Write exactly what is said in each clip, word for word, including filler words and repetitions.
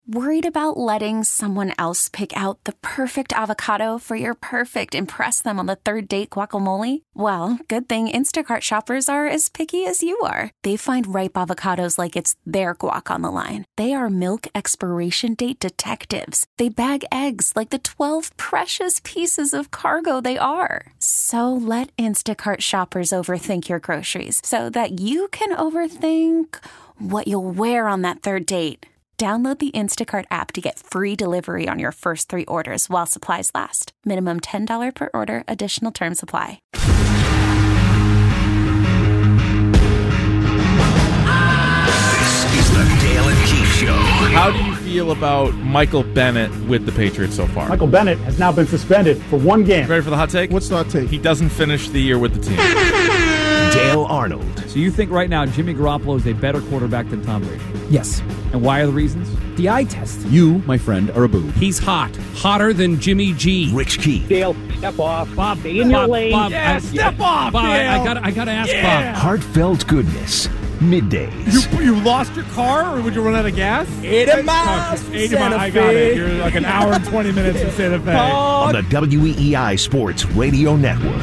Worried about letting someone else pick out the perfect avocado for your perfect impress them on the third date guacamole? Well, good thing Instacart shoppers are as picky as you are. They find ripe avocados like it's their guac on the line. They are milk expiration date detectives. They bag eggs like the twelve precious pieces of cargo they are. So let Instacart shoppers overthink your groceries so that you can overthink what you'll wear on that third date. Download the Instacart app to get free delivery on your first three orders while supplies last. Minimum ten dollars per order. Additional terms apply. This is the Dale and Keith Show. How do you feel about Michael Bennett with the Patriots so far? Michael Bennett has now been suspended for one game. Ready for the hot take? What's the hot take? He doesn't finish the year with the team. Dale Arnold. So you think right now Jimmy Garoppolo is a better quarterback than Tom Brady? Yes. And why are the reasons? The eye test. You, my friend, are a boob. He's hot. Hotter than Jimmy G. Rich Keith. Dale, step off. Bob, be in your lane. Bob, yeah, I, step yeah, off, Bob, I, Dale. I got I got to ask yeah. Bob. Heartfelt goodness. Middays. You, you lost your car, or would you run out of gas? eighty miles from eighty Santa miles. I got it. Fe. You're like an hour and twenty minutes from Santa Fe. On the W E E I Sports Radio Network.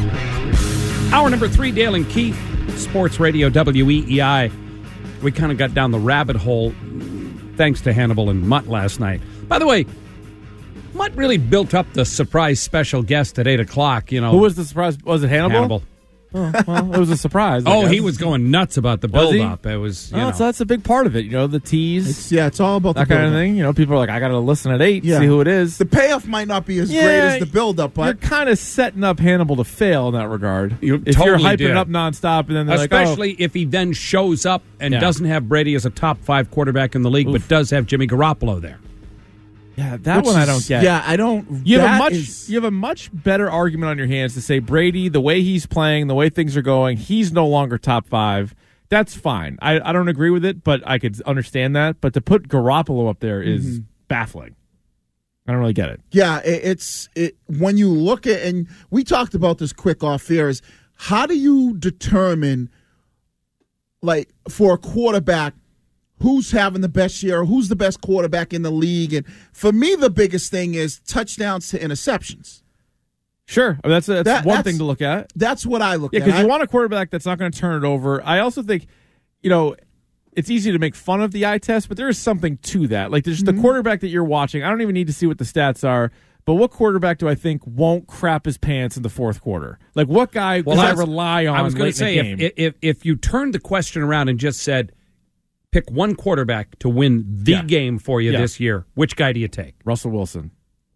Hour number three, Dale and Keith, Sports Radio W E E I. We kind of got down the rabbit hole thanks to Hannibal and Mutt last night. By the way, Mutt really built up the surprise special guest at eight o'clock. You know, Who was the surprise? Was it Hannibal? Hannibal. Oh, well, it was a surprise. I Oh, guess. he was going nuts about the Was he? build-up. It was, you Oh, know. so that's a big part of it. You know, the tease. It's, yeah, it's all about that the kind of build-up. thing. You know, people are like, I got to listen at eight, Yeah. see who it is. The payoff might not be as Yeah, great as the build-up, You're but kind of setting up Hannibal to fail in that regard. You if totally you're hyping did. it up nonstop, and then they're Especially like, oh, if he then shows up and Yeah. doesn't have Brady as a top five quarterback in the league, Oof. but does have Jimmy Garoppolo there. yeah, that which one I is- don't get. Yeah, I don't. You have that a much is- you have a much better argument on your hands to say Brady, the way he's playing, the way things are going, he's no longer top five. That's fine. I, I don't agree with it, but I could understand that. But to put Garoppolo up there is Mm-hmm. baffling. I don't really get it. Yeah, it, it's it when you look at, and we talked about this quick off air, is how do you determine, like, for a quarterback, who's having the best year, who's the best quarterback in the league? And for me, the biggest thing is touchdowns to interceptions. Sure, I mean, that's, that's That- one that's- thing to look at. That's what I look Yeah, at. because I- you want a quarterback that's not going to turn it over. I also think, you know, it's easy to make fun of the eye test, but there is something to that. Like, there's Mm-hmm. the quarterback that you're watching. I don't even need to see what the stats are, but what quarterback do I think won't crap his pants in the fourth quarter? Like, what guy Well, does I that's- rely on I was going to to say, game? if, if if you turned the question around and just said, pick one quarterback to win the Yeah. game for you Yeah. this year, which guy do you take? Russell Wilson.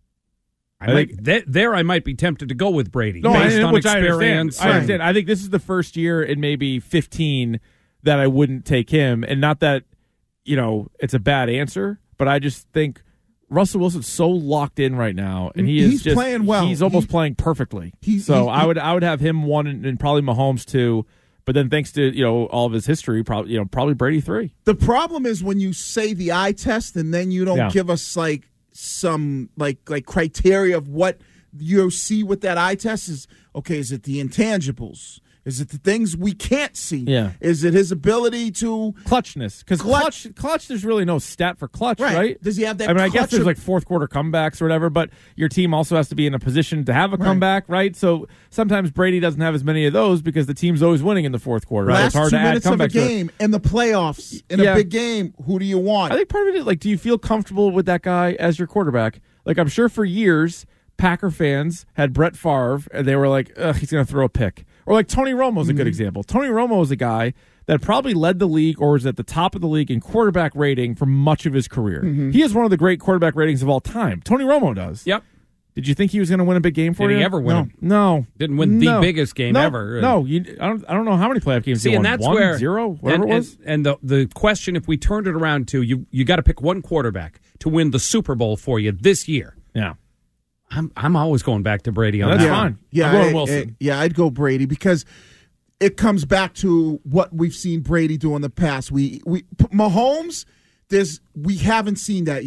I I might, think- th- there I might be tempted to go with Brady No, based I, on which I understand. experience. I and- understand. I think this is the first year in maybe fifteen that I wouldn't take him, and not that, you know, it's a bad answer, but I just think Russell Wilson's so locked in right now, and he is He's just playing well. He's almost He- playing perfectly. He's- so he- I would I would have him one, and, and probably Mahomes two. But then, thanks to you know all of his history, probably you know probably Brady three. The problem is when you say the eye test and then you don't Yeah. give us like some like like criteria of what you see with that eye test is. Okay, is it the intangibles? Is it the things we can't see? Yeah. Is it his ability to Clutchness, because Clutch- clutch, clutch, there's really no stat for clutch, Right. right? Does he have that I mean, I guess clutch there's of- like fourth quarter comebacks or whatever, but your team also has to be in a position to have a Right. comeback, right? So sometimes Brady doesn't have as many of those because the team's always winning in the fourth quarter. So last it's hard two to add minutes of a comebacks. to it. game in the playoffs in Yeah. a big game? Who do you want? I think part of it, like, do you feel comfortable with that guy as your quarterback? Like, I'm sure for years, Packer fans had Brett Favre, and they were like, ugh, he's going to throw a pick. Or like Tony Romo's a good example. Tony Romo was a guy that probably led the league or was at the top of the league in quarterback rating for much of his career. He has one of the great quarterback ratings of all time. Tony Romo does. Yep. Did you think he was going to win a big game for Did you? he ever win No. it? No. Didn't win the No. biggest game No. ever. No, you, I don't. I don't know how many playoff games See, he and won. that's One, where zero, whatever and, it was. And, and the the question, if we turned it around to you, you got to pick one quarterback to win the Super Bowl for you this year. Yeah. I'm I'm always going back to Brady on That's that. yeah, fine. Yeah, I'm going I- Wilson. I- yeah, I'd go Brady because it comes back to what we've seen Brady do in the past. We we Mahomes, there's we haven't seen that yet.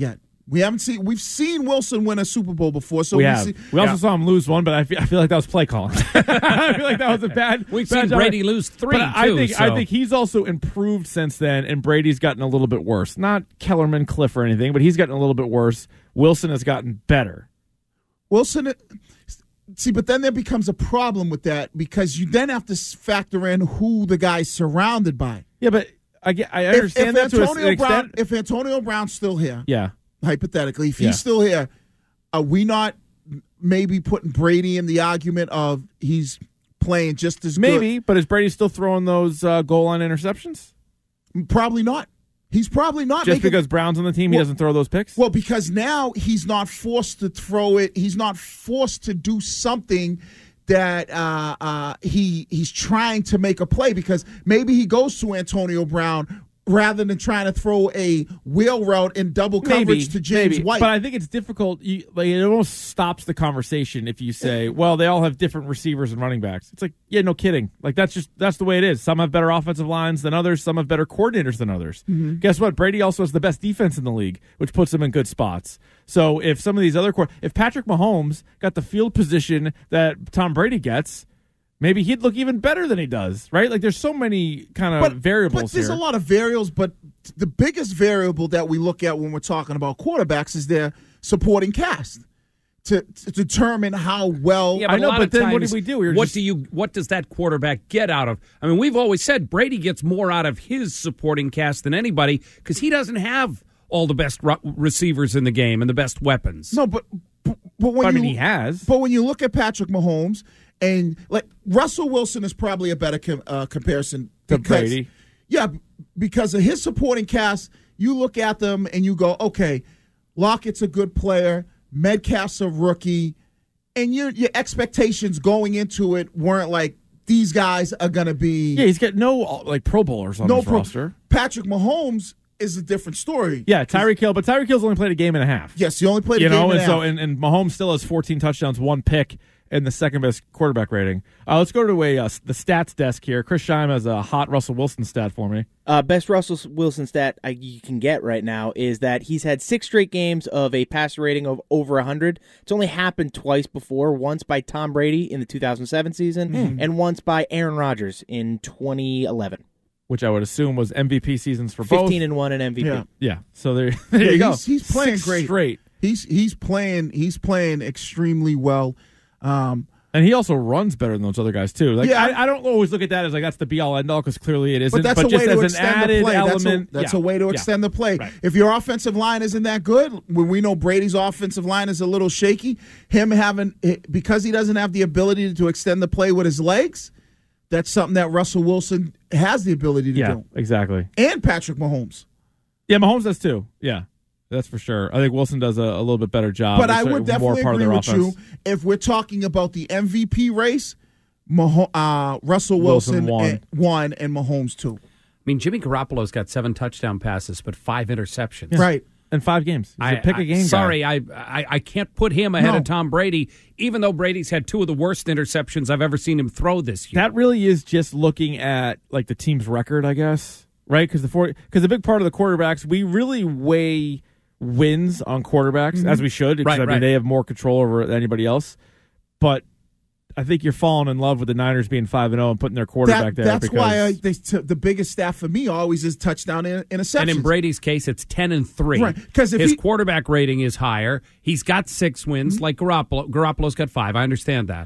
We haven't seen. We've seen Wilson win a Super Bowl before, so we we have. see, we also yeah. saw him lose one, but I feel, I feel like that was play calling. I feel like that was a bad. We've bad seen job. Brady lose three, But I too, think so. I think he's also improved since then, and Brady's gotten a little bit worse. Not Kellerman, Cliff, or anything, but he's gotten a little bit worse. Wilson has gotten better. Wilson. See, but then there becomes a problem with that because you then have to factor in who the guy's surrounded by. Yeah, but I get, I understand if, if that to Antonio an Brown, extent. if Antonio Brown's still here, Yeah. hypothetically, if he's Yeah. still here, are we not maybe putting Brady in the argument of he's playing just as Maybe, but is Brady still throwing those uh, goal line interceptions? good? Probably not. He's probably not. Just making, because Brown's on the team, he Well- doesn't throw those picks? Well, because now he's not forced to throw it. He's not forced to do something that uh, uh, he he's trying to make a play because maybe he goes to Antonio Brown rather than trying to throw a wheel route in double coverage Maybe, to James maybe. White. But I think it's difficult. You, like, it almost stops the conversation if you say, well, they all have different receivers and running backs. It's like, yeah, no kidding. Like, that's just that's the way it is. Some have better offensive lines than others. Some have better coordinators than others. Mm-hmm. Guess what? Brady also has the best defense in the league, which puts him in good spots. So if some of these other – if Patrick Mahomes got the field position that Tom Brady gets – maybe he'd look even better than he does, right? Like, there's so many kind of but, variables But there's here. a lot of variables, but the biggest variable that we look at when we're talking about quarterbacks is their supporting cast to, to determine how well. Yeah, I but know, a lot but of then what times, do we do? We were what just- do you? What does that quarterback get out of? I mean, we've always said Brady gets more out of his supporting cast than anybody because he doesn't have all the best ru- receivers in the game and the best weapons. No, but but, but when I you, mean, he has. But when you look at Patrick Mahomes and like Russell Wilson is probably a better com- uh, comparison To because, Brady. Yeah, because of his supporting cast, you look at them and you go, okay, Lockett's a good player, Metcalf's a rookie, and your your expectations going into it weren't like these guys are going to be Yeah, he's got no like Pro Bowlers on no his pro- roster. Patrick Mahomes is a different story. Yeah, Tyreek Hill, but Tyreek Hill's only played a game and a half. Yes, he only played a you game know, and and a so half. and, and Mahomes still has fourteen touchdowns, one pick, and the second best quarterback rating. Uh, let's go to a uh, the stats desk here. Chris Scheim has a hot Russell Wilson stat for me. Uh, best Russell Wilson stat I, you can get right now is that he's had six straight games of a passer rating of over one hundred. It's only happened twice before, once by Tom Brady in the two thousand seven season Mm. and once by Aaron Rodgers in twenty eleven. Which I would assume was M V P seasons for both. fifteen and one and M V P. Yeah. Yeah, so there, there Yeah, you go. He's, he's playing Six great. straight. He's he's playing he's playing extremely well. Um, And he also runs better than those other guys too. Like Yeah. I, I don't always look at that as like that's the be all end all because clearly it isn't. but that's a just way to as an extend the added play. That's, a, element, that's yeah. a way to Yeah. extend the play. Right. If your offensive line isn't that good, when we know Brady's offensive line is a little shaky, him having because he doesn't have the ability to extend the play with his legs, that's something that Russell Wilson has the ability to Yeah, do. exactly. And Patrick Mahomes. Yeah, Mahomes does too. Yeah, that's for sure. I think Wilson does a, a little bit better job. But It's I a- would more definitely part of agree their with offense. you if we're talking about the M V P race. Maho- uh, Russell Wilson Wilson, won. and, won and Mahomes two. I mean, Jimmy Garoppolo's got seven touchdown passes, but five interceptions. Right. In five games. He's I, a pick a I- game guy. Sorry, I, I I can't put him ahead No. of Tom Brady, even though Brady's had two of the worst interceptions I've ever seen him throw this year. That really is just looking at like the team's record, I guess, right? Because the because a big part of the quarterbacks, we really weigh wins on quarterbacks Mm-hmm. as we should. Because Right, I mean, right. they have more control over anybody else. But I think you're falling in love with the Niners being five and zero and putting their quarterback That, there. that's because, why I, they, t- the biggest stat for me always is touchdown in, interceptions. And in Brady's case, it's ten and three. Right, 'cause if his he- quarterback rating is higher, he's got six wins, like Garoppolo. Garoppolo's got five. I understand that,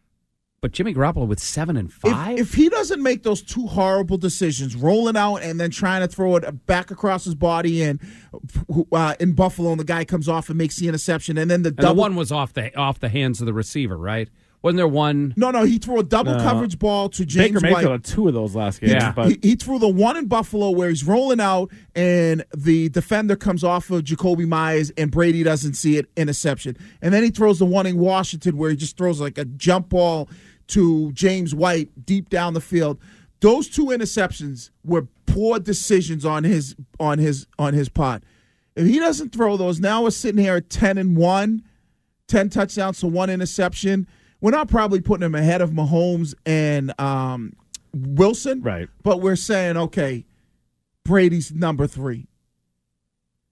but Jimmy Garoppolo with seven and five. If, if he doesn't make those two horrible decisions, rolling out and then trying to throw it back across his body, and uh, in Buffalo, and the guy comes off and makes the interception, and then the and double the one was off the off the hands of the receiver, right? Wasn't there one? No, no, he threw a double No. coverage ball to James Baker Mayfield White. had two of those last games. Yeah. But He, he threw the one in Buffalo where he's rolling out and the defender comes off of Jacoby Myers and Brady doesn't see it, interception. And then he throws the one in Washington where he just throws like a jump ball to James White deep down the field. Those two interceptions were poor decisions on his on his on his part. If he doesn't throw those, now we're sitting here at ten and one, ten touchdowns to one interception. We're not probably putting him ahead of Mahomes and um, Wilson, Right. but we're saying, okay, Brady's number three.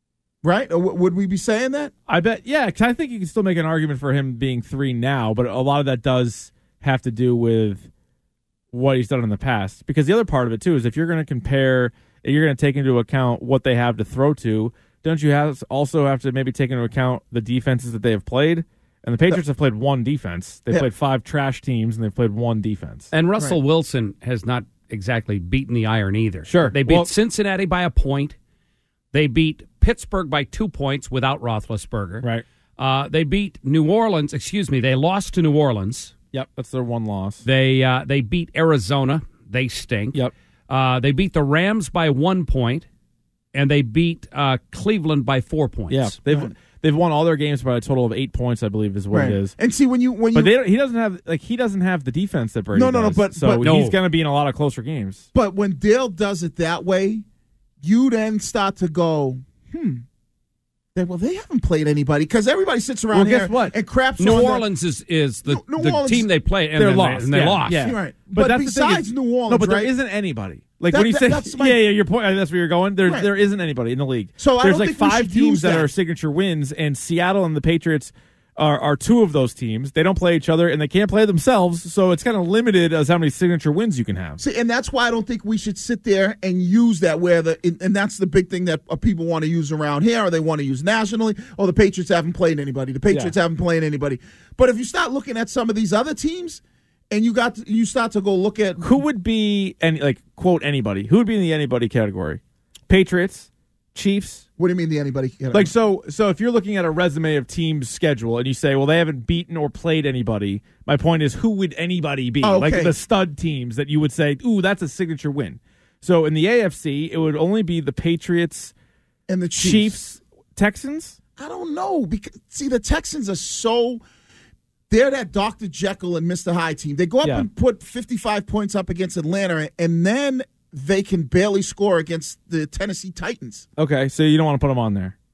right? Or w- would we be saying that? I bet, yeah, 'cause I think you can still make an argument for him being three now, but a lot of that does have to do with what he's done in the past. Because the other part of it, too, is if you're going to compare, you're going to take into account what they have to throw to, don't you have also have to maybe take into account the defenses that they have played? And the Patriots have played one defense. They've Yeah. played five trash teams, and they've played one defense. And Russell Right. Wilson has not exactly beaten the iron either. Sure. They beat Well- Cincinnati by a point. They beat Pittsburgh by two points without Roethlisberger. Right. Uh, they beat New Orleans. Excuse me. They lost to New Orleans. Yep, that's their one loss. They uh, they beat Arizona. They stink. Yep. Uh, they beat the Rams by one point, and they beat uh, Cleveland by four points. Yeah, they've they've won all their games by a total of eight points, I believe, is what Right. it is. And see, when you when you But they don't, he doesn't have like he doesn't have the defense that Brady No, no, no, does. but- so but- he's No. going to be in a lot of closer games. but when Dale does it that way, you then start to go, hmm. They, well, they haven't played anybody because everybody sits around Well, here guess what? and craps New on the- Orleans is, is the, New- New the Orleans- team they play, and They're then lost. They, and they yeah, lost. Yeah. Right. But, But that's the thing besides is- New Orleans, no, but right? there isn't anybody. Like That- when you that- say, that's my- yeah, yeah, your point. That's where you're going. There, Right. there isn't anybody in the league. So I there's don't like think we five should use teams that. that. are signature wins, and Seattle and the Patriots are, are two of those teams. They don't play each other, and they can't play themselves. So it's kind of limited as how many signature wins you can have. See, and that's why I don't think we should sit there and use that where the and and that's the big thing that uh, people want to use around here, or they want to use nationally. Oh, the Patriots haven't played anybody. The Patriots Yeah. haven't played anybody. But if you start looking at some of these other teams, and you got to, you start to go look at Who would be any like quote anybody? Who would be in the anybody category? Patriots, Chiefs. what do you mean the anybody? Like so, so if you're looking at a resume of teams' schedule and you say, well, they haven't beaten or played anybody, my point is, who would anybody be? Oh, Like okay. the stud teams that you would say, ooh, that's a signature win. So in the A F C, it would only be the Patriots, and the Chiefs. Chiefs, Texans. I don't know because see the Texans are so they're that Doctor Jekyll and Mister Hyde team. They go up Yeah. and put fifty-five points up against Atlanta, and then they can barely score against the Tennessee Titans. Okay, so you don't want to put them on there.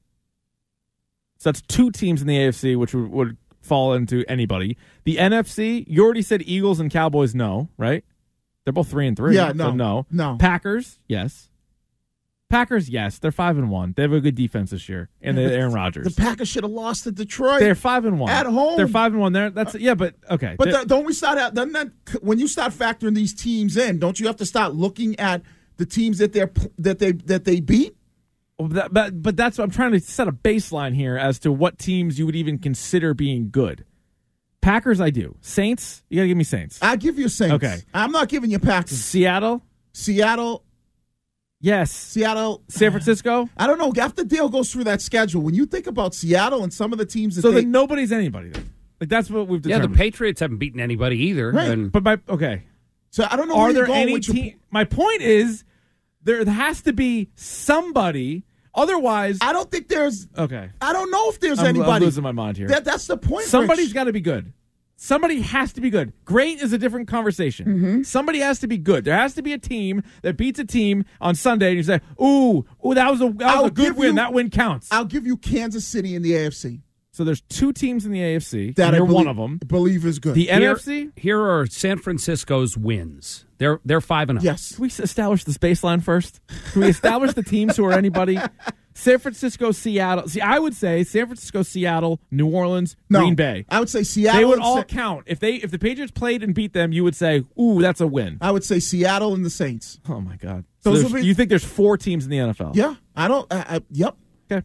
So that's two teams in the A F C, which would, would fall into anybody. The N F C, you already said Eagles and Cowboys, no, right? They're both three and three. Yeah, so no, no, no. Packers, yes. Packers, yes. They're five and one. They have a good defense this year, and Yeah, they're but Aaron Rodgers. The Packers should have lost to Detroit. They're five and one At home. They're five and one. There, that's yeah, but okay. But They're- th- don't we start out? Doesn't that when you start factoring these teams in? Don't you have to start looking at the teams that they're that they that they beat? Well, that- but but that's what I'm trying to set a baseline here as to what teams you would even consider being good. Packers, I do. Saints, you gotta give me Saints. I give you Saints. Okay. I'm not giving you Packers. Seattle, Seattle, yes. Seattle, San Francisco. I don't know. After Dale goes through that schedule, when you think about Seattle and some of the teams that So they, then nobody's anybody then. Like that's what we've Yeah, determined. the Patriots haven't beaten anybody either. Right. And But my okay. so I don't know. Are where you're there going any with your- team? My point is, there has to be somebody. Otherwise, I don't think there's. okay. I don't know if there's I'm, I'm anybody. losing my mind here. That that's the point. Somebody's Rich. got to be good. Somebody has to be good. Great is a different conversation. Mm-hmm. Somebody has to be good. There has to be a team that beats a team on Sunday, and you say, "Ooh, ooh, that was a that was I'll a good give win. you- that win counts." I'll give you Kansas City in the A F C. So there's two teams in the A F C. That and I you're believe, one of them. Believe is good. The here, N F C. here are San Francisco's wins. They're they're five and zero. yes. Can we establish this baseline first? Can we establish the teams who are anybody? San Francisco, Seattle. See, I would say San Francisco, Seattle, New Orleans, No, Green Bay. I would say Seattle. They would and all Sa- count. If they if the Patriots played and beat them, you would say, "Ooh, that's a win." I would say Seattle and the Saints. Oh my God! So Those there's- will be- you think there's four teams in the N F L? Yeah, I don't. I, I, yep. Okay.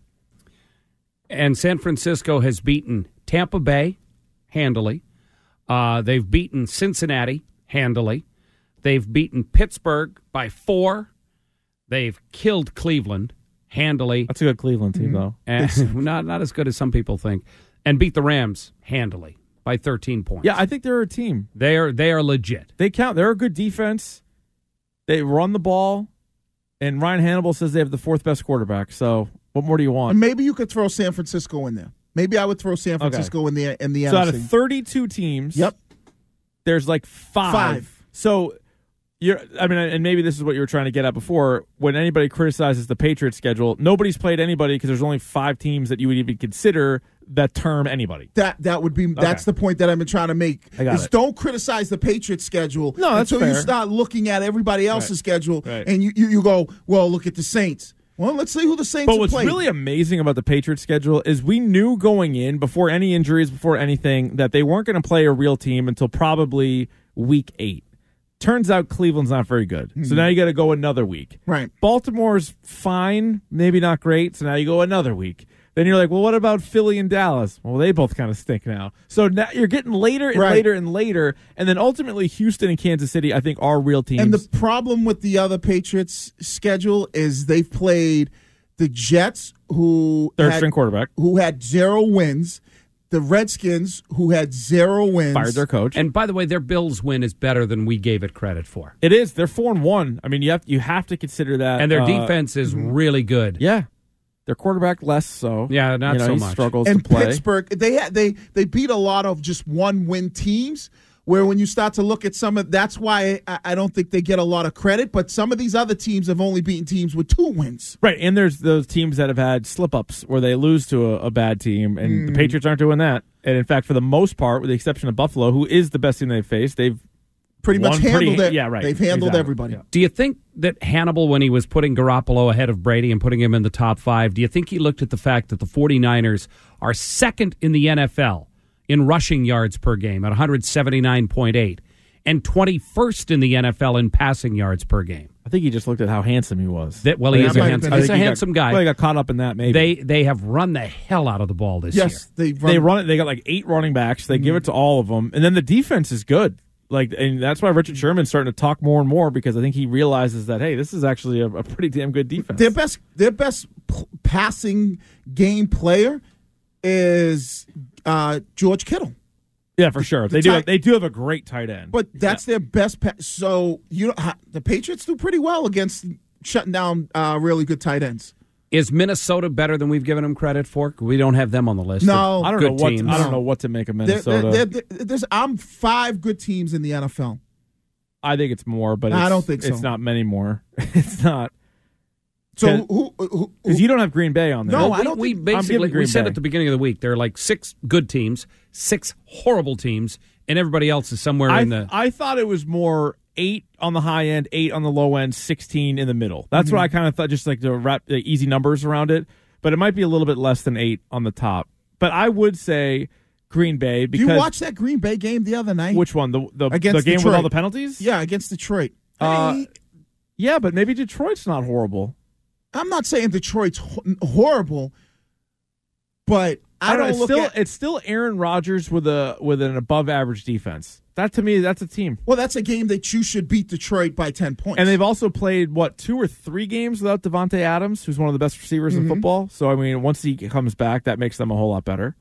And San Francisco has beaten Tampa Bay handily. Uh, they've beaten Cincinnati handily. They've beaten Pittsburgh by four. They've killed Cleveland handily. That's a good Cleveland team, though. And not not as good as some people think. And beat the Rams handily by thirteen points. Yeah, I think they're a team. They are they are legit. They count. They're a good defense. They run the ball, and Ryan Hannibal says they have the fourth best quarterback. So, what more do you want? And maybe you could throw San Francisco in there. Maybe I would throw San Francisco in the in the So, N out F C. of thirty-two teams, Yep. there's like five. Five. So, you're. I mean, and maybe this is what you were trying to get at before. When anybody criticizes the Patriots schedule, nobody's played anybody because there's only five teams that you would even consider that term anybody. That that would be that's the point that I've been trying to make. I got is it. don't criticize the Patriots schedule No, that's until you fair. start looking at everybody else's Right. schedule Right. and you, you you go, well, look at the Saints. Well, let's see who the Saints But have what's played. really amazing about the Patriots schedule is we knew going in, before any injuries, before anything, that they weren't going to play a real team until probably week eight. Turns out Cleveland's not very good. Mm-hmm. So now you got to go another week. Right. Baltimore's fine, maybe not great. So now you go another week. Then you're like, well, what about Philly and Dallas? Well, they both kind of stink now. So now you're getting later and right. later and later. And then ultimately Houston and Kansas City, I think, are real teams. And the problem with the other Patriots schedule is they've played the Jets, who third had, string quarterback, who had zero wins, the Redskins, who had zero wins, fired their coach. And by the way, their Bills win is better than we gave it credit for. It is. They're four and one. I mean, you have you have to consider that. And their uh, defense is really good. Yeah. Their quarterback less so. Yeah, not you know, so he much. Struggles and to play. Pittsburgh, they had, they they beat a lot of just one win teams. Where when you start to look at some of, that's why I, I don't think they get a lot of credit. But some of these other teams have only beaten teams with two wins. Right, and there's those teams that have had slip-ups where they lose to a, a bad team, and Mm. the Patriots aren't doing that. And in fact, for the most part, with the exception of Buffalo, who is the best team they've faced, they've Pretty much won handled pretty, it. Yeah, right. They've handled exactly. everybody. Yeah. Do you think that Hannibal, when he was putting Garoppolo ahead of Brady and putting him in the top five, do you think he looked at the fact that the 49ers are second in the N F L in rushing yards per game at one seventy-nine point eight and twenty-first in the N F L in passing yards per game? I think he just looked at how handsome he was. That, well, he That is a might have handsome, been- he's a I think he handsome got, guy. Well, he got caught up in that, maybe. They they have run the hell out of the ball this Yes, year. they run, they run it. They got like eight running backs. They mm-hmm. give it to all of them, and then the defense is good. Like, and that's why Richard Sherman's starting to talk more and more, because I think he realizes that, hey, this is actually a, a pretty damn good defense. Their best, their best p- passing game player is uh, George Kittle. Yeah, for sure. The They do. tight- Have, they do have a great tight end, But that's their best. Pa- so you know, ha- the Patriots do pretty well against shutting down uh, really good tight ends. Is Minnesota better than we've given them credit for? We don't have them on the list. No. of I don't good know what. teams. To, I don't know what to make of There- Minnesota. there- there- there's, I'm five good teams in the N F L. I think it's more, but I it's, don't think so. It's not many more. It's not. So who? who Because you don't have Green Bay on there. No, Well, I we, don't we think- I'm basically giving Green we said Bay. at the beginning of the week there are like six good teams, six horrible teams, and everybody else is somewhere I, in the. I thought it was more eight on the high end, eight on the low end, sixteen in the middle. That's Mm-hmm. what I kind of thought, just like the wrap the easy numbers around it. But it might be a little bit less than eight on the top. But I would say Green Bay, because you watched that Green Bay game the other night? which one? The the, Against the game with Detroit. all the penalties? Yeah, against Detroit. Uh, Hey, Yeah, but maybe Detroit's not horrible. I'm not saying Detroit's ho- horrible, but I, I don't don't know. It's look still at. it's still Aaron Rodgers with a with an above average defense. That to me, that's a team. Well, that's a game that you should beat Detroit by ten points. And they've also played what two or three games without Devontae Adams, who's one of the best receivers Mm-hmm. in football. So I mean, once he comes back, that makes them a whole lot better.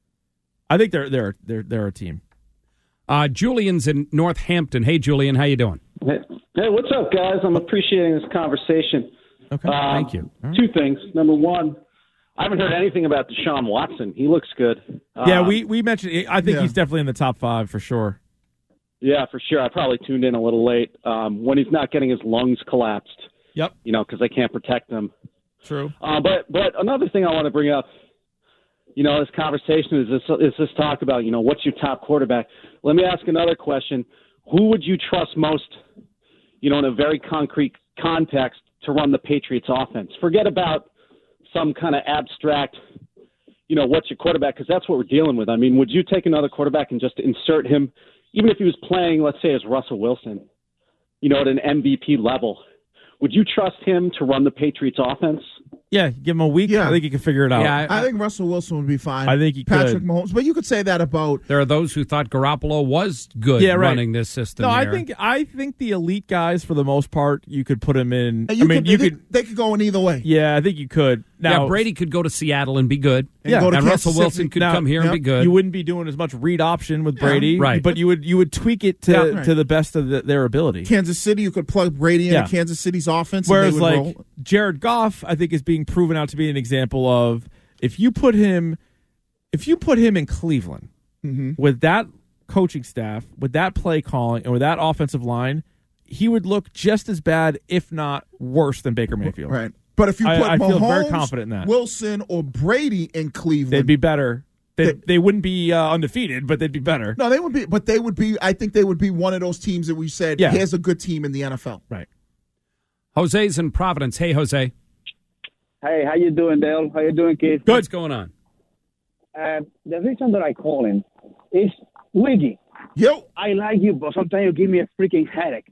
I think they're they're they're they're a team. Uh, Julian's in Northampton. Hey, Julian, how you doing? Hey, hey, what's up, guys? I'm appreciating this conversation. Okay, Uh, thank you. All right. Two things. Number one, I haven't heard anything about Deshaun Watson. He looks good. Yeah, Um, we we mentioned. I think yeah. he's definitely in the top five for sure. Yeah, for sure. I probably tuned in a little late um, when he's not getting his lungs collapsed. Yep, You know, because they can't protect them. true. Uh, but but another thing I want to bring up, you know, this conversation is this is this talk about, you know, what's your top quarterback? Let me ask another question. Who would you trust most, you know, in a very concrete context to run the Patriots offense? Forget about some kind of abstract, you know, what's your quarterback? Because that's what we're dealing with. I mean, would you take another quarterback and just insert him, even if he was playing, let's say, as Russell Wilson, you know, at an M V P level? Would you trust him to run the Patriots offense? Yeah, give him a week. Yeah. I think he can figure it out. Yeah, I think Russell Wilson would be fine. I think he Patrick could. Mahomes, but you could say that about. There are those who thought Garoppolo was good Yeah, right. running this system. No, I here. think I think the elite guys for the most part you could put him in. And you I mean, could, you they, could. they could go in either way. Yeah, I think you could. Now, yeah, Brady could go to Seattle and be good. And Yeah, go to and Kansas Russell City. Wilson could Now, come here and yep. be good. You wouldn't be doing as much read option with Brady, right. But you would you would tweak it to Yeah, right. to the best of the, their ability. Kansas City, you could plug Brady into Yeah. Kansas City's offense. Whereas, and they would like roll. Jared Goff, I think is being proven out to be an example of if you put him, if you put him in Cleveland Mm-hmm. with that coaching staff, with that play calling, and with that offensive line, he would look just as bad, if not worse, than Baker Mayfield. Right. But if you I- put I Mahomes, feel very confident in that. Wilson, or Brady in Cleveland, They'd be better. They They- they wouldn't be uh, undefeated, but they'd be better. no, they would be. But they would be. I think they would be one of those teams that we said, Yeah. here's a good team in the N F L. Right. Jose's in Providence. Hey, Jose. Hey, how you doing, Dale? How you doing, Keith? Good. What's going on? Uh, the reason that I call in is Wiggy. Yo, I like you, but sometimes you give me a freaking headache.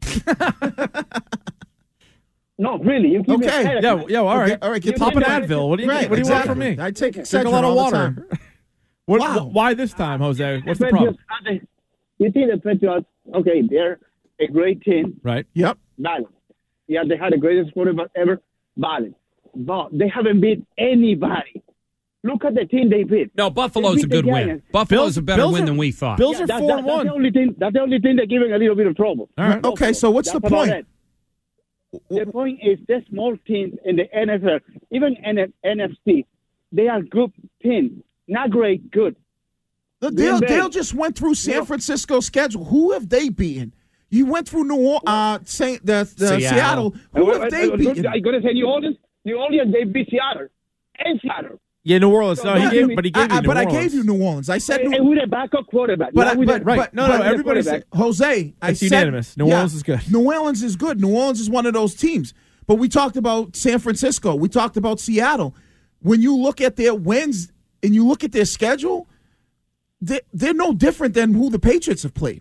No, really, you give me a okay. headache. Yeah, yeah, all right. Okay, all right, You get Pop an give me a- Advil. What do you Right, What do you want exactly. from me? I take Drink Excedrin a lot of all the time. water. What, Wow. Why this time, Jose? What's the Patriots, problem? are they- You think the Patriots, okay, they're a great team, Right. Yep. valid. Yeah, they had the greatest quarterback ever, valid. But they haven't beat anybody. Look at the team they beat. No, Buffalo's They a beat the good win. Giants. Buffalo's Bills- a better Bills win are- than we thought. Bills Yeah, are that- four that- and that's one. the only thing. That's the only thing they're giving a little bit of trouble. All right. Okay, so what's That's the about point? it. The point is, the small teams in the N F L, even N F C, they are good teams. Not great, good. The Dale, Green Bay. Dale just went through San Yeah. Francisco's schedule. Who have they beaten? You went through New Orleans, uh, Saint, the, the Seattle. Seattle. Who have they beaten? I'm going to say New Orleans. New Orleans, they beat Seattle. And Seattle. Yeah, New Orleans. No, he Yeah. gave, but he gave I, you I, New but Orleans. I gave you New Orleans. I said And, New and with a backup quarterback. But, not I, with but, a, right. but No, no, with a everybody quarterback. said, Jose, I It's said, unanimous. New yeah, Orleans is good. New Orleans is good. New Orleans is one of those teams. But we talked about San Francisco. We talked about Seattle. When you look at their wins and you look at their schedule, they, they're no different than who the Patriots have played.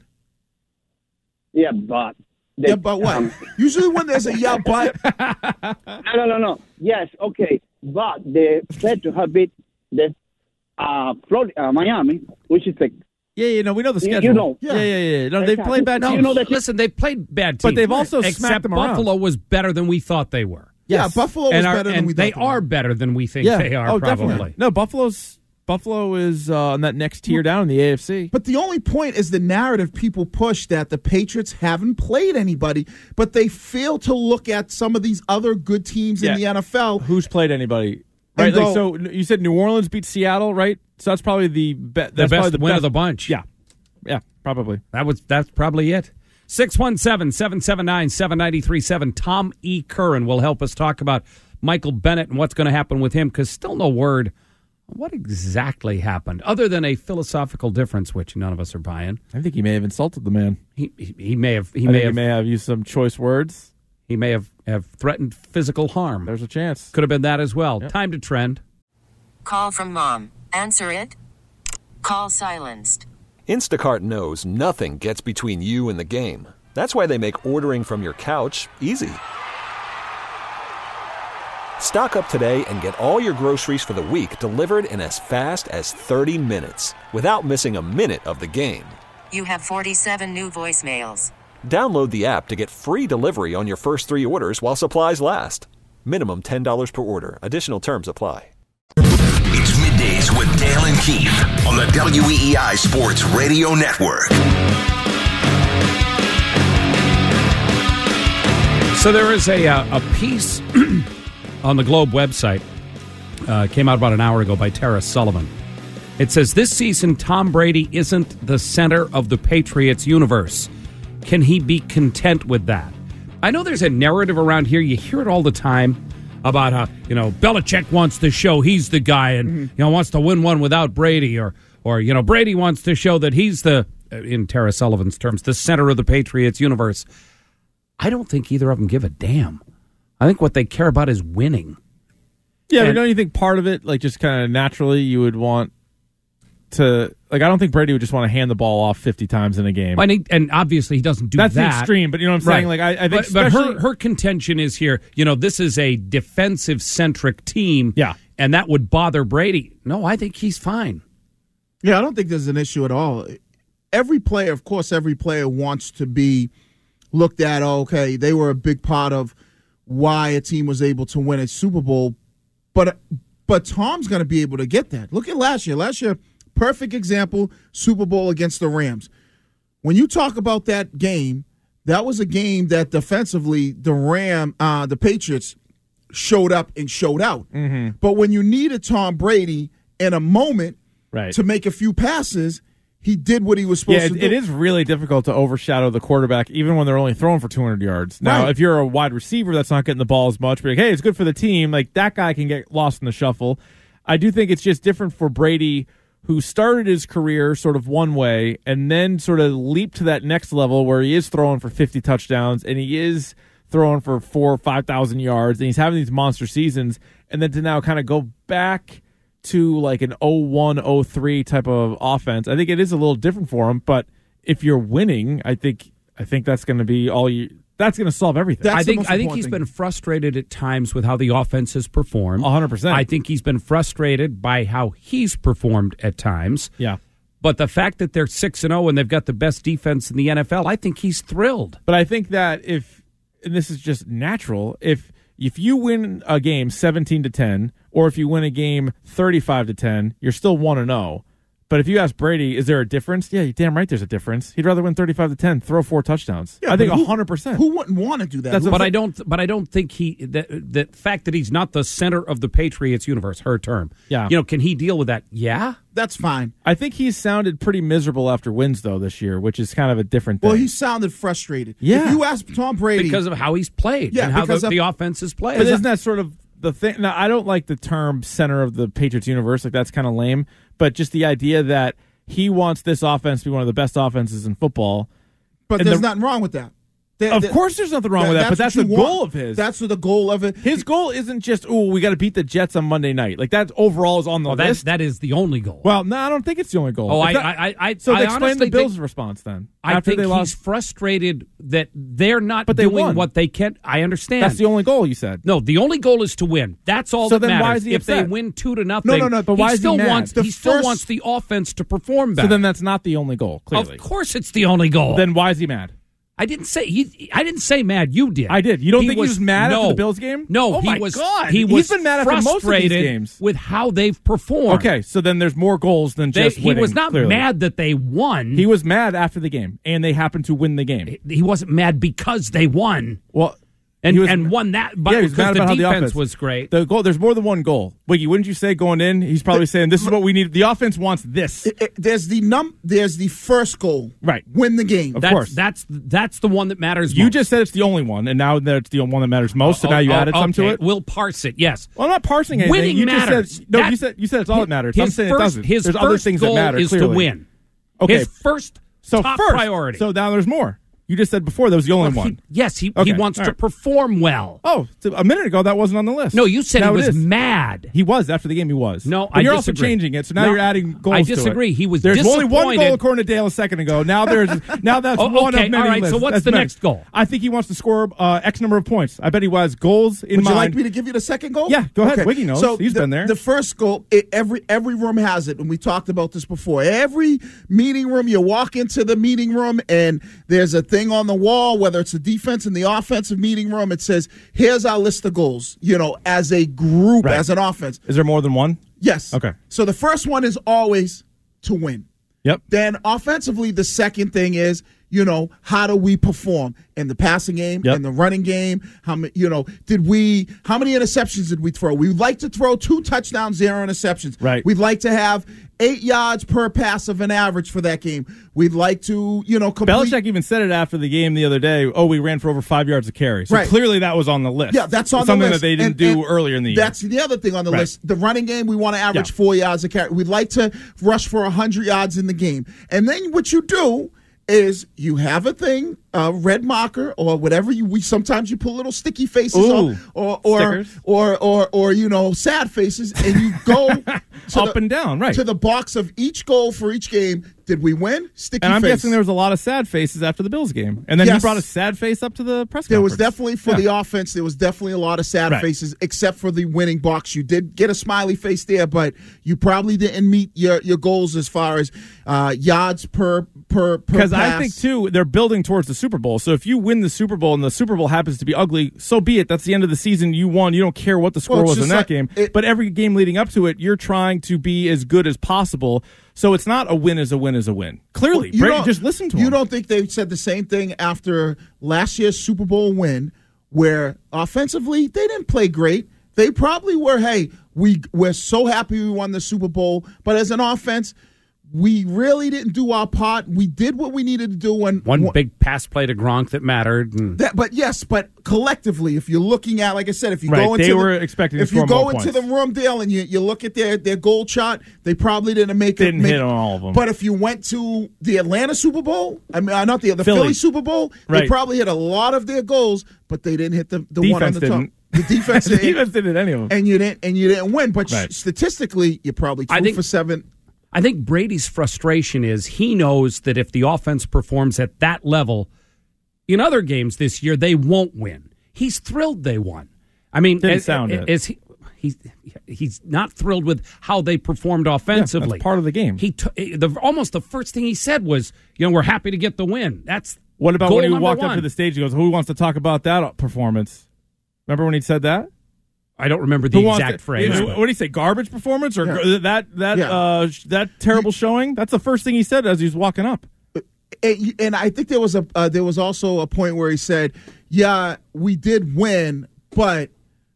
Yeah, but. They, Yeah, but what? um, Usually when there's a yeah, but, no, no, no, no. Yes, okay. But the Patriots have beat the uh, Florida, uh, Miami, which is like, Yeah, yeah, no, we know the You- you schedule. know. Yeah, yeah, yeah. No, they've Exactly. played bad No, teams. you know that- Listen, they've played bad teams. But they've also except smacked them around. Buffalo was better than we thought they were. yeah, Yes. Buffalo was and are- better than and we they thought. are better than we think yeah. they are, oh, probably. definitely. No, Buffalo's Buffalo is uh, on that next tier down in the A F C. But the only point is the narrative people push that the Patriots haven't played anybody, but they fail to look at some of these other good teams Yeah. in the N F L. Who's played anybody? And Right. Like, go- so you said New Orleans beat Seattle, right? So that's probably the be- that's the probably best the win best of the bunch. Yeah, yeah, probably. That was that's probably it. six one seven, seven seven nine, seven nine three seven. Tom E. Curran will help us talk about Michael Bennett and what's going to happen with him, because still no word on what exactly happened, other than a philosophical difference, which none of us are buying. I think he may have insulted the man. He he, he may have he I may think have he may have used some choice words. he may have, have threatened physical harm. There's a chance. Could have been that as well. Yep. Time to trend. Call from mom. Answer it. Call silenced. Instacart knows nothing gets between you and the game. That's why they make ordering from your couch easy. Stock up today and get all your groceries for the week delivered in as fast as thirty minutes without missing a minute of the game. You have forty-seven new voicemails. Download the app to get free delivery on your first three orders while supplies last. Minimum ten dollars per order. Additional terms apply. It's Middays with Dale and Keith on the W E E I Sports Radio Network. So there is a uh, a piece on the Globe website, uh, came out about an hour ago by Tara Sullivan. It says, this season, Tom Brady isn't the center of the Patriots universe. Can he be content with that? I know there's a narrative around here. You hear it all the time about how, you know, Belichick wants to show he's the guy and, mm-hmm. you know, wants to win one without Brady, or, or, you know, Brady wants to show that he's the, in Tara Sullivan's terms, the center of the Patriots universe. I don't think either of them give a damn. I think what they care about is winning. Yeah, And- but don't you think part of it, like, just kind of naturally you would want to, like, I don't think Brady would just want to hand the ball off fifty times in a game. I think, and obviously he doesn't do That's that. the extreme, but you know what I'm saying? Right. Like, I, I think but, but her, especially- her contention is here, you know, this is a defensive-centric team. Yeah. And that would bother Brady. No, I think he's fine. Yeah, I don't think there's an issue at all. Every player, of course, every player wants to be looked at, oh, okay, they were a big part of why a team was able to win a Super Bowl. But but Tom's going to be able to get that. Look at last year. Last year, perfect example, Super Bowl against the Rams. When you talk about that game, that was a game that defensively the Ram, uh, the Patriots showed up and showed out. Mm-hmm. But when you needed Tom Brady in a moment right. to make a few passes, he did what he was supposed yeah, to it, do. it is really difficult to overshadow the quarterback, even when they're only throwing for two hundred yards. Now, Right. if you're a wide receiver that's not getting the ball as much, but like, hey, it's good for the team, like that guy can get lost in the shuffle. I do think it's just different for Brady, who started his career sort of one way and then sort of leaped to that next level where he is throwing for fifty touchdowns and he is throwing for four or five thousand yards and he's having these monster seasons. and then to now kind of go back to like an oh one oh three type of offense. I think it is a little different for him, but if you're winning, I think I think that's going to be all you. That's going to solve everything. That's I think I think he's thing. been frustrated at times with how the offense has performed. one hundred percent. I think he's been frustrated by how he's performed at times. Yeah. But the fact that they're six and oh and they've got the best defense in the N F L, I think he's thrilled. But I think that if and this is just natural, if if you win a game seventeen to ten or if you win a game thirty-five to ten, you're still one and oh. But if you ask Brady, is there a difference? Yeah, you're damn right there's a difference. He'd rather win thirty-five to ten, throw four touchdowns. Yeah, I think who, one hundred percent. Who wouldn't want to do that? That's but I don't but I don't think he the, the fact that he's not the center of the Patriots universe, her term. Yeah. You know, can he deal with that? Yeah. That's fine. I think he's sounded pretty miserable after wins though this year, which is kind of a different thing. Well, he sounded frustrated. Yeah. If you ask Tom Brady because of how he's played yeah, and how the, of, the offense is played. But isn't that sort of the thing? Now, I don't like the term center of the Patriots universe. Like that's kind of lame. But just the idea that he wants this offense to be one of the best offenses in football. But and there's the, nothing wrong with that. They, of they, course there's nothing wrong that, with that, that's but that's the goal goal of his. That's the goal of it. His goal isn't just, oh, we got to beat the Jets on Monday night. Like, that overall is on the oh, list. That, that is the only goal. Well, no, I don't think it's the only goal. Oh, I, that, I, I, So I explain the Bills' think, response then. I after think they he's lost. frustrated that they're not but they doing won. what they can. I understand. That's the only goal, you said. No, the only goal is to win. That's all so that then matters. Why is he if upset? they win two to nothing, no, no, no. But why he is still he mad? wants The he still first, wants the offense to perform better. So then that's not the only goal, clearly. Of course it's the only goal. Then why is he mad? I didn't say he. I didn't say mad. You did. I did. You don't he think was, he was mad no, after the Bills game? No, oh he my was. God. He He's was been mad after most of these games with how they've performed. Okay, so then there's more goals than they, just he winning. He was not clearly. mad that they won. He was mad after the game, and they happened to win the game. He wasn't mad because they won. Well. And, was, and won that, but yeah, he was because mad the about defense how the offense was great. The goal, there's more than one goal. Wiggy, wouldn't you say going in? He's probably saying this is what we need. The offense wants this. It, it, there's the num. There's the first goal. Right, win the game. Of that's, course, that's that's the one that matters. You most. just said it's the only one, and now that it's the one that matters most. So oh, now you oh, added okay. some to it. We'll parse it. Yes. Well, I'm not parsing anything. Winning you matters. Just said, no, that, you said you said it's all that matters. His I'm saying first, it doesn't. His There's first other things goal that matter. is clearly. to win. Okay, his first so top first, priority. So now there's more. You just said before that was the only well, one. He, yes, he, okay. he wants all to right. perform well. Oh, a minute ago that wasn't on the list. No, you said now he was it is. mad. He was after the game. He was. No, but I you're disagree. also changing it, so now no, you're adding goals. I disagree. To it. He was. There's only one disappointed. goal according to Dale a second ago. Now there's now that's oh, one okay, of many. All right. lists. So what's that's the many. next goal? I think he wants to score uh, X number of points. I bet he has goals in Would mind. you like me to give you the second goal? Yeah, go ahead. Okay. Wiggy knows. So He's the, been there. The first goal, it, every every room has it, and we talked about this before. Every meeting room, you walk into the meeting room, and there's a thing on the wall, whether it's the defense in the offensive meeting room, it says, here's our list of goals, you know, as a group, right. as an offense. Is there more than one? Yes. Okay. So the first one is always to win. Yep. Then offensively, the second thing is, you know, how do we perform in the passing game, yep. in the running game? How many, you know, did we, how many interceptions did we throw? We'd like to throw two touchdowns, zero interceptions. Right. We'd like to have eight yards per pass of an average for that game. We'd like to, you know, complete. Belichick even said it after the game the other day. Oh, we ran for over five yards of carry. So right. clearly that was on the list. Yeah, that's on it's the something list. that they didn't and, do and earlier in the year. That's the other thing on the right. list. The running game, we want to average yeah. four yards a carry. We'd like to rush for one hundred yards in the game. And then what you do is you have a thing, a red marker or whatever you we sometimes you put little sticky faces Ooh, on, or or, or or or you know sad faces, and you go to up the, and down right to the box of each goal for each game. Did we win? Sticky and I'm face. guessing there was a lot of sad faces after the Bills game, and then yes. he brought a sad face up to the press There conference. was definitely for yeah. the offense. There was definitely a lot of sad right. faces, except for the winning box. You did get a smiley face there, but you probably didn't meet your, your goals as far as uh, yards per per per Because pass. I think too they're building towards the Super Bowl. So if you win the Super Bowl and the Super Bowl happens to be ugly, so be it. That's the end of the season. You won. You don't care what the score well, was in that like, game. It, but every game leading up to it, you're trying to be as good as possible. So it's not a win is a win is a win. Clearly, well, Brady, just listen to you him. You don't think they said the same thing after last year's Super Bowl win, where offensively they didn't play great. They probably were, hey, we, we're so happy we won the Super Bowl. But as an offense, we really didn't do our part. We did what we needed to do. When One big pass play to Gronk that mattered. And that, but yes, but collectively, if you're looking at, like I said, if you right, go into they the, were expecting to if you score go more into points. the room, Dale, and you, you look at their, their goal chart, they probably didn't make it. Didn't make, hit on all of them. But if you went to the Atlanta Super Bowl, I mean, uh, not the the Philly. Philly Super Bowl, right. they probably hit a lot of their goals, but they didn't hit the, the one on the didn't. top. The defense, the defense didn't hit any of them, and you didn't, and you didn't win. But Right. statistically, you're probably two I think- for seven. I think Brady's frustration is he knows that if the offense performs at that level in other games this year, they won't win. He's thrilled they won. I mean, Didn't as, sound as, it. as he, he's he's not thrilled with how they performed offensively. Yeah, that's part of the game. He t- the almost the first thing he said was, "You know, we're happy to get the win." That's What about goal when he number walked one. up to the stage? He goes, "Who wants to talk about that performance?" Remember when he said that? I don't remember the Who wants exact to- phrase. What but- did he say? Garbage performance or Yeah. gr- that that Yeah. uh, sh- that terrible showing? That's the first thing he said as he was walking up. And, and I think there was a uh, there was also a point where he said, "Yeah, we did win, but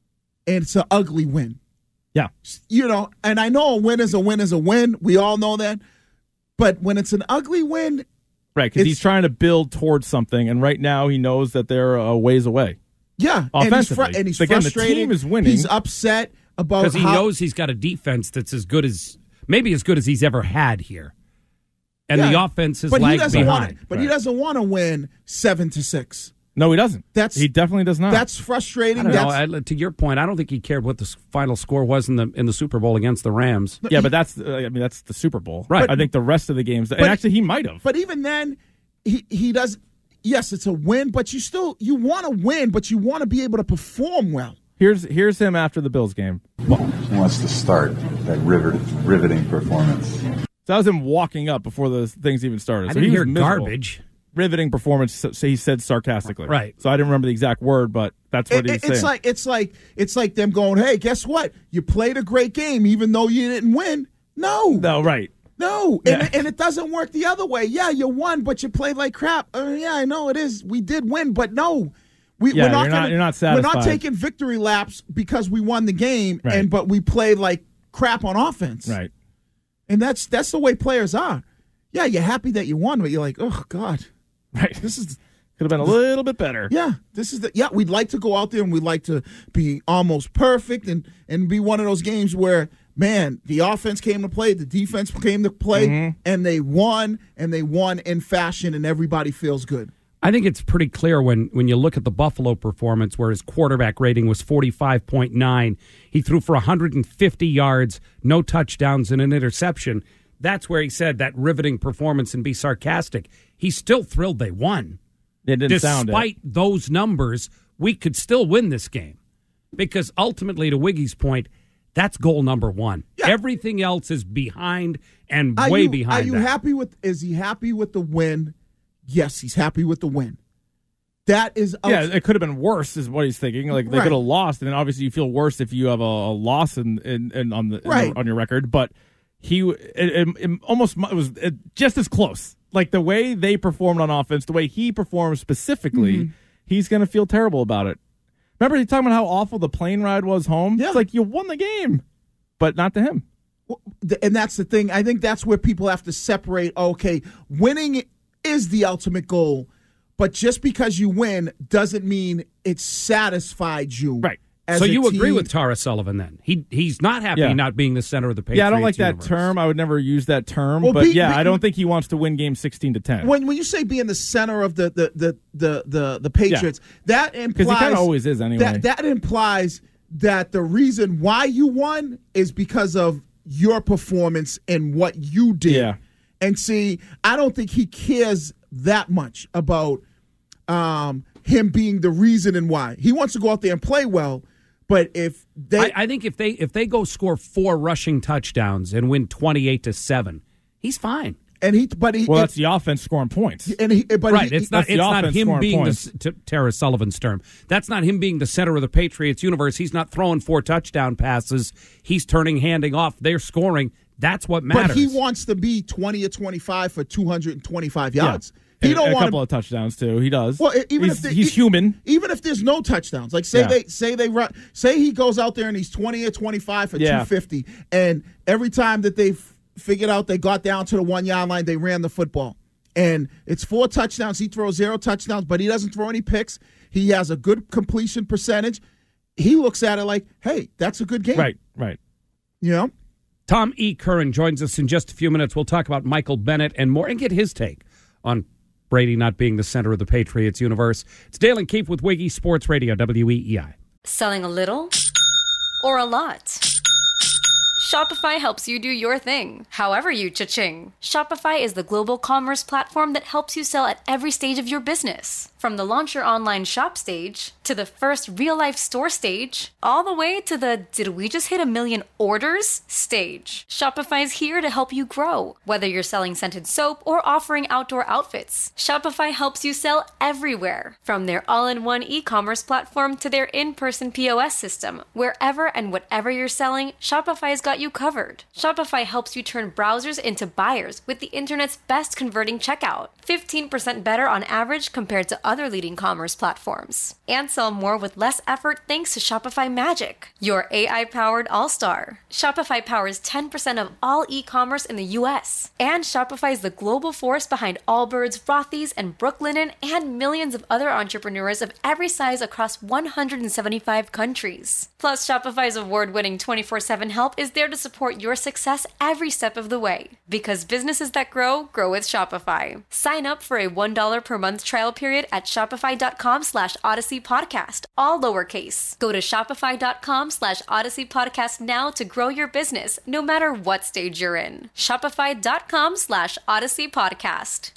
and it's an ugly win." Yeah, You know, and I know a win is a win is a win. We all know that. But when it's an ugly win, right. Because It's- he's trying to build towards something, and right now he knows that they're a ways away. yeah, and he's, Offensively. fr- and he's Again, the frustrated. team is winning. He's upset about because he how, knows he's got a defense that's as good as maybe as good as he's ever had here, and the Yeah, offense is but he lagged doesn't behind. want it. But he doesn't want to win seven to six. No, he doesn't. That's he definitely does not. That's frustrating. I don't know. That's I, to your point, I don't think he cared what the s- final score was in the in the Super Bowl against the Rams. yeah, but that's uh, I mean that's the Super Bowl, Right. I think the rest of the games, and But- actually he might have. But even then, he he does. Yes, it's a win, but you still you want to win, but you want to be able to perform well. Here's here's him after the Bills game. Wants to start that rivet, riveting performance. So that was him walking up before the things even started. I so didn't he hear was miserable. garbage. Riveting performance. So he said sarcastically, Right. So I didn't remember the exact word, but that's what It- he it- was it's saying. like it's like it's like them going, "Hey, guess what? You played a great game, even though you didn't win." No, no, right. no, Yeah. and, and it doesn't work the other way. Yeah, you won, but you played like crap. Uh, yeah, I know it is. We did win, but no, we, Yeah, we're not you're not- gonna, you're not We're not satisfied. taking victory laps because we won the game, Right. and but we played like crap on offense. Right. And that's that's the way players are. Yeah, you're happy that you won, but you're like, oh God, Right. this is Could have been a little bit better. yeah, this is the yeah. We'd like to go out there and we'd like to be almost perfect and and be one of those games where man, the offense came to play, the defense came to play, Mm-hmm. and they won and they won in fashion, and everybody feels good. I think it's pretty clear when, when you look at the Buffalo performance where his quarterback rating was forty-five point nine. He threw for one hundred fifty yards, no touchdowns, and an interception. That's where he said that riveting performance and be sarcastic. He's still thrilled they won. It didn't sound it. Despite those numbers, we could still win this game. Because ultimately, to Wiggy's point, that's goal number one. Everything else is behind and Are way you, behind Are you that. happy with? Is he happy with the win? Yes, he's happy with the win. That is Yeah, it could have been worse, is what he's thinking. Like they Right. could have lost, and then obviously you feel worse if you have a, a loss in, in, in on the, in Right. the on your record. But he it, it, it almost it was it, just as close. Like the way they performed on offense, the way he performed specifically, Mm-hmm. he's going to feel terrible about it. Remember he talking about how awful the plane ride was home? Yeah. It's like you won the game, but not to him. and that's the thing. I think that's where people have to separate. Okay, winning is the ultimate goal, but just because you win doesn't mean it satisfied you. Right. as So a you agree team. with Tara Sullivan then? He He's not happy Yeah. not being the center of the Patriots Yeah, I don't like that universe. term. I would never use that term. Well, but be- yeah, be- I don't think he wants to win game sixteen to ten. When when you say be in the center of the the the the the, the Patriots, that implies Because he kind of always is anyway. That that implies that the reason why you won is because of your performance and what you did. Yeah. And see, I don't think he cares that much about um, him being the reason and why. He wants to go out there and play well, but if they I, I think if they if they go score four rushing touchdowns and win twenty-eight to seven, he's fine. and he but he well, that's the offense scoring points. and he but right, he, it's not that's the it's not offense him scoring being points. the to Tara Sullivan's term. That's not him being the center of the Patriots universe. He's not throwing four touchdown passes. He's turning handing off. They're scoring. That's what matters. But he wants to be twenty or twenty-five for two hundred twenty-five yards. He And don't a want couple of touchdowns too. He does. Well, e- even he's, if they, he's e- human. even if there's no touchdowns, like say Yeah. they say they run, say he goes out there and he's twenty or twenty-five for Yeah. two fifty, and every time that they f- figured out they got down to the one yard line, they ran the football, and it's four touchdowns. He throws zero touchdowns, but he doesn't throw any picks. He has a good completion percentage. He looks at it like, hey, that's a good game, Right, right. You know. Tom E. Curran joins us in just a few minutes. We'll talk about Michael Bennett and more and get his take on Brady not being the center of the Patriots universe. It's Dale and Keefe with Wiggy Sports Radio, W E E I. Selling a little or a lot? Shopify helps you do your thing, however you cha-ching. Shopify is the global commerce platform that helps you sell at every stage of your business. From the launch your online shop stage, to the first real-life store stage, all the way to the did we just hit a million orders stage. Shopify's here to help you grow. Whether you're selling scented soap or offering outdoor outfits, Shopify helps you sell everywhere. From their all-in-one e-commerce platform to their in-person P O S system, wherever and whatever you're selling, Shopify's got you covered. Shopify helps you turn browsers into buyers with the internet's best converting checkout. fifteen percent better on average compared to other leading commerce platforms. And sell more with less effort thanks to Shopify Magic, your A I-powered all-star. Shopify powers ten percent of all e-commerce in the U S. And Shopify is the global force behind Allbirds, Rothy's, and Brooklinen, and millions of other entrepreneurs of every size across one hundred seventy-five countries. Plus, Shopify's award-winning twenty-four seven help is there to support your success every step of the way. Because businesses that grow, grow with Shopify. Sign up for a one dollar per month trial period at shopify.com slash Odyssey Podcast, all lowercase. Go to shopify.com slash Odyssey Podcast now to grow your business, no matter what stage you're in. Shopify.com slash Odyssey Podcast.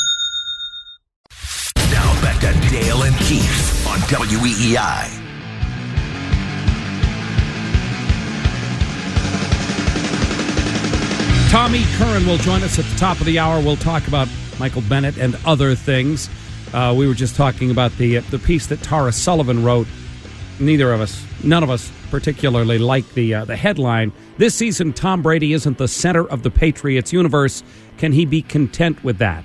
Now back to Dale and Keith on W E E I. Tommy Curran will join us at the top of the hour. We'll talk about Michael Bennett and other things. Uh, we were just talking about the the piece that Tara Sullivan wrote. Neither of us, none of us particularly like the uh, the headline. This season, Tom Brady isn't the center of the Patriots universe. Can he be content with that?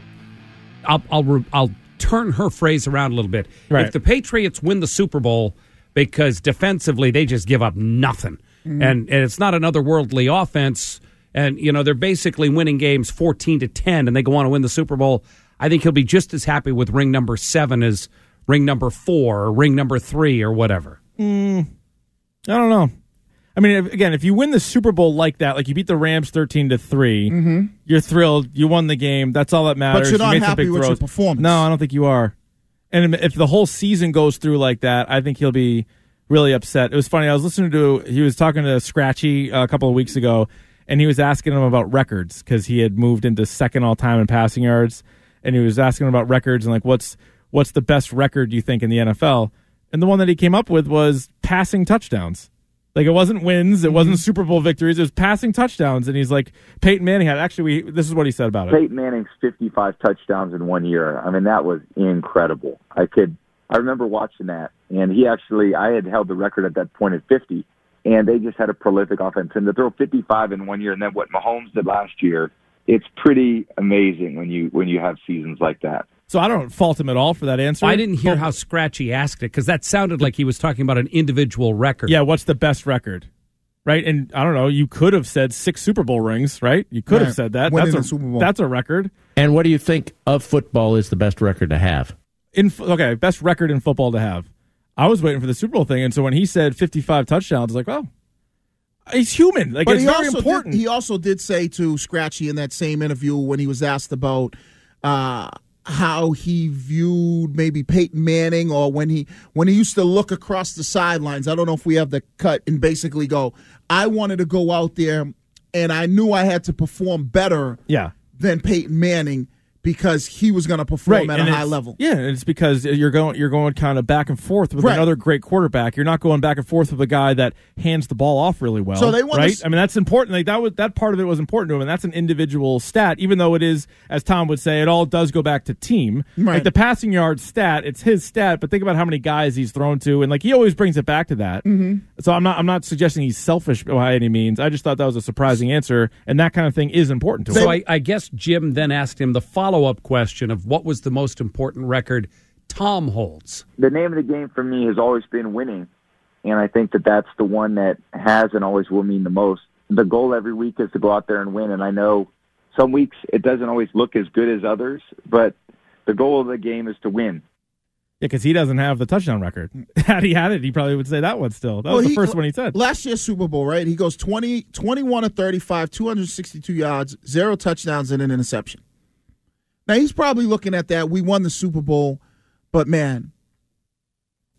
I'll I'll I'll turn her phrase around a little bit. Right. If the Patriots win the Super Bowl because defensively they just give up nothing, mm-hmm. and, and it's not an otherworldly offense, and you know they're basically winning games fourteen to ten, and they go on to win the Super Bowl, I think he'll be just as happy with ring number seven as ring number four or ring number three or whatever. Mm, I don't know. I mean, if, again, if you win the Super Bowl like that, like you beat the Rams thirteen to three, Mhm. you're thrilled. You won the game. That's all that matters. But you're not you made some happy big with your throws. performance. No, I don't think you are. And if the whole season goes through like that, I think he'll be really upset. It was funny. I was listening to, he was talking to Scratchy a couple of weeks ago, and he was asking him about records because he had moved into second all-time in passing yards, and he was asking him about records and like what's what's the best record you think in the N F L? And the one that he came up with was passing touchdowns. Like, it wasn't wins, it wasn't Super Bowl victories, it was passing touchdowns. And he's like, Peyton Manning had, actually, we, this is what he said about it. Peyton Manning's fifty-five touchdowns in one year. I mean, that was incredible. I could, I remember watching that, and he actually, I had held the record at that point at fifty, and they just had a prolific offense. And to throw fifty-five in one year, and then what Mahomes did last year, it's pretty amazing when you when you have seasons like that. So I don't fault him at all for that answer. I didn't hear how Scratchy asked it because that sounded like he was talking about an individual record. Yeah, what's the best record? Right? And I don't know, you could have said six Super Bowl rings, right? You could Right. have said that. Winning That's the a, Super Bowl. that's a record. And what do you think of football is the best record to have? In fo- Okay, best record in football to have. I was waiting for the Super Bowl thing, and so when he said fifty-five touchdowns, I was like, oh, he's human. Like, But it's he very also important. Did, he also did say to Scratchy in that same interview when he was asked about uh, how he viewed maybe Peyton Manning, or when he when he used to look across the sidelines. I don't know if we have the cut, and basically go, I wanted to go out there and I knew I had to perform better yeah. than Peyton Manning because he was going to perform at a and high it's- level. Yeah, and it's because you're going you're going kind of back and forth with Right. another great quarterback. You're not going back and forth with a guy that hands the ball off really well. So they won right? this- I mean, that's important. Like that was that part of it was important to him, and that's an individual stat. Even though it is, as Tom would say, it all does go back to team. Right. Like the passing yard stat, it's his stat. But think about how many guys he's thrown to, and like he always brings it back to that. Mhm. So I'm not I'm not suggesting he's selfish by any means. I just thought that was a surprising answer, and that kind of thing is important to him. So I, I guess Jim then asked him the follow-up question of what was the most important record Tom holds. The name of the game for me has always been winning, and I think that that's the one that has and always will mean the most. The goal every week is to go out there and win, and I know some weeks it doesn't always look as good as others, but the goal of the game is to win. Yeah, because he doesn't have the touchdown record. Had he had it, he probably would say that one still. That was Well, the he- first one he said. Last year's Super Bowl, right? He goes twenty, twenty-one of thirty-five, two hundred sixty-two yards, zero touchdowns, and an interception. Now, he's probably looking at that. We won the Super Bowl, but man,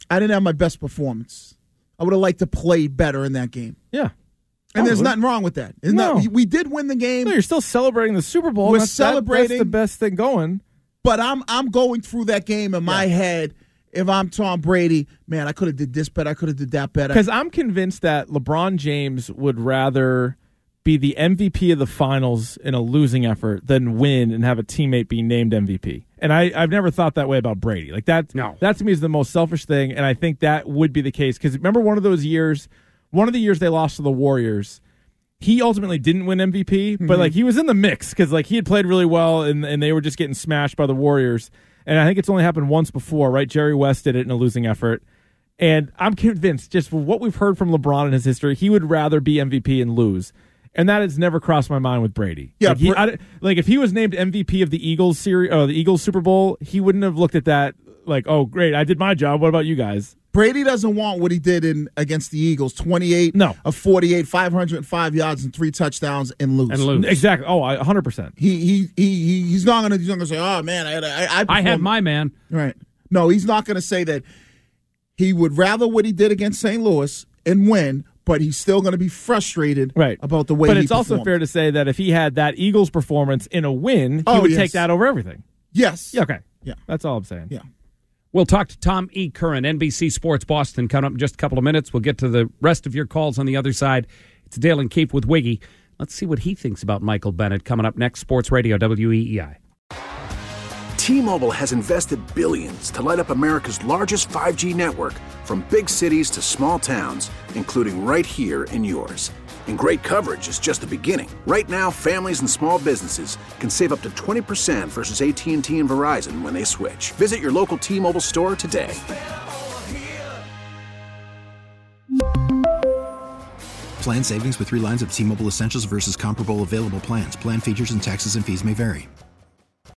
I didn't have my best performance. I would have liked to play better in that game. Yeah. And there's nothing wrong with that. Isn't No. that. We did win the game. No, you're still celebrating the Super Bowl. We're That's, that- celebrating. that's the best thing going. But I'm I'm going through that game in my head. If I'm Tom Brady, man, I could have did this better. I could have did that better. Because I'm convinced that LeBron James would rather be the M V P of the finals in a losing effort than win and have a teammate be named M V P. And I, I've never thought that way about Brady. Like that, no. that to me is the most selfish thing, and I think that would be the case. Because remember one of those years, one of the years they lost to the Warriors, he ultimately didn't win M V P, but Mhm. like he was in the mix because like he had played really well, and, and they were just getting smashed by the Warriors. And I think it's only happened once before, right? Jerry West did it in a losing effort. And I'm convinced, just from what we've heard from LeBron in his history, he would rather be M V P and lose. And that has never crossed my mind with Brady. Yeah, like, he, Bra- I, like if he was named M V P of the Eagles series, or the Eagles Super Bowl, he wouldn't have looked at that like, "Oh, great, I did my job. What about you guys?" Brady doesn't want what he did in against the Eagles, twenty-eight no. of forty-eight, five hundred five yards and three touchdowns and lose. And lose. Exactly. Oh, I, one hundred percent. He he he he- he's not gonna he's not gonna say, "Oh man, I I I, I had performed-" my man. Right. No, he's not gonna say that. He would rather what he did against Saint Louis and win, but he's still going to be frustrated right. about the way But he it's also performed. fair to say that if he had that Eagles performance in a win, he Oh, would yes. take that over everything. Yes. Yeah, okay. Yeah. That's all I'm saying. Yeah. We'll talk to Tom E. Curran, N B C Sports Boston, coming up in just a couple of minutes. We'll get to the rest of your calls on the other side. It's Dale and Keefe with Wiggy. Let's see what he thinks about Michael Bennett coming up next. Sports Radio, W E E I. T-Mobile has invested billions to light up America's largest five G network, from big cities to small towns, including right here in yours. And great coverage is just the beginning. Right now, families and small businesses can save up to twenty percent versus A T and T and Verizon when they switch. Visit your local T-Mobile store today. Plan savings with three lines of T-Mobile Essentials versus comparable available plans. Plan features and taxes and fees may vary.